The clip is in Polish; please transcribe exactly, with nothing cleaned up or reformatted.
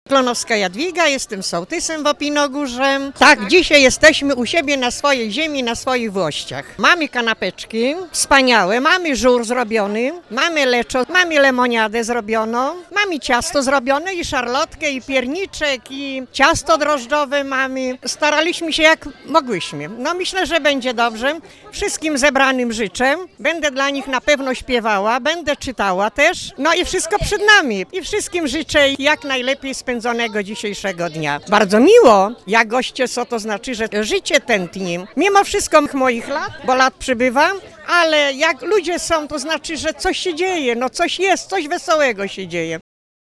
Klonowska Jadwiga, jestem sołtysem w Opinogórze. Tak, dzisiaj jesteśmy u siebie na swojej ziemi, na swoich włościach. Mamy kanapeczki wspaniałe, mamy żur zrobiony, mamy leczo, mamy lemoniadę zrobioną, mamy ciasto zrobione i szarlotkę, i pierniczek, i ciasto drożdżowe mamy. Staraliśmy się jak mogłyśmy. No myślę, że będzie dobrze. Wszystkim zebranym życzę. Będę dla nich na pewno śpiewała, będę czytała też. No i wszystko przed nami. I wszystkim życzę jak najlepiej spędzonego dzisiejszego dnia. Bardzo miło, jak goście są, to znaczy, że życie tętni. Mimo wszystko moich lat, bo lat przybywa, ale jak ludzie są, to znaczy, że coś się dzieje, no coś jest, coś wesołego się dzieje.